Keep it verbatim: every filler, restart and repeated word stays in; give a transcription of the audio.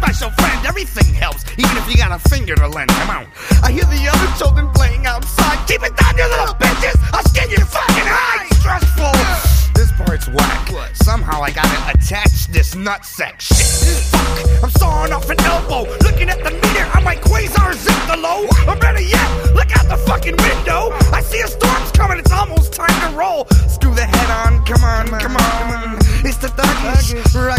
special friend. Everything helps, even if you got a finger to lend. Come on. I hear the other children playing outside. Keep it down, you little bitches. I'll skin you fucking high. Stressful. This part's whack. Somehow I gotta attach this nutsack shit. Fuck, I'm sawing off an elbow. Looking at the meter, I'm like Quasar zip the low. Or better yet, look out the fucking window. I see a storm's coming, it's almost time to roll. Screw the head on, come on, come on. It's the thuggish,